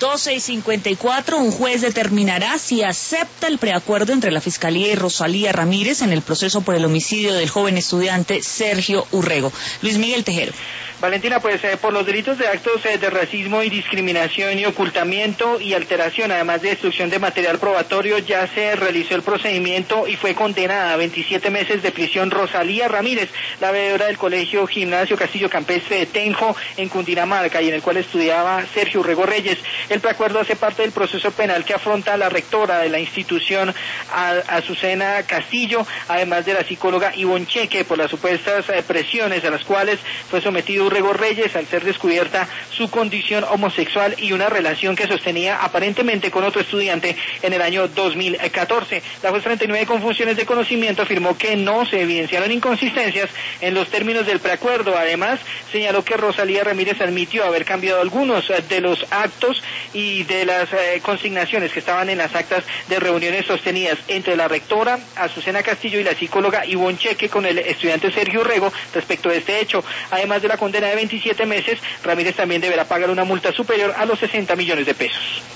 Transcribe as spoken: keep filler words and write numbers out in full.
doce y cincuenta y cuatro, un juez determinará si acepta el preacuerdo entre la Fiscalía y Rosalía Ramírez en el proceso por el homicidio del joven estudiante Sergio Urrego. Luis Miguel Tejero. Valentina, pues eh, por los delitos de actos eh, de racismo y discriminación y ocultamiento y alteración, además de destrucción de material probatorio, ya se realizó el procedimiento y fue condenada a veintisiete meses de prisión Rosalía Ramírez, la veedora del Colegio Gimnasio Castillo Campestre de Tenjo, en Cundinamarca, y en el cual estudiaba Sergio Urrego Reyes. El preacuerdo hace parte del proceso penal que afronta la rectora de la institución, Azucena Castillo, además de la psicóloga Ivonne Cheque, por las supuestas eh, presiones a las cuales fue sometido Urrego Reyes al ser descubierta su condición homosexual y una relación que sostenía aparentemente con otro estudiante en el año dos mil catorce. La juez treinta y nueve, con funciones de conocimiento, afirmó que no se evidenciaron inconsistencias en los términos del preacuerdo. Además, señaló que Rosalía Ramírez admitió haber cambiado algunos de los actos y de las eh, consignaciones que estaban en las actas de reuniones sostenidas entre la rectora Azucena Castillo y la psicóloga Ivonne Cheque con el estudiante Sergio Urrego respecto de este hecho. Además de la condena de veintisiete meses, Ramírez también deberá pagar una multa superior a los sesenta millones de pesos.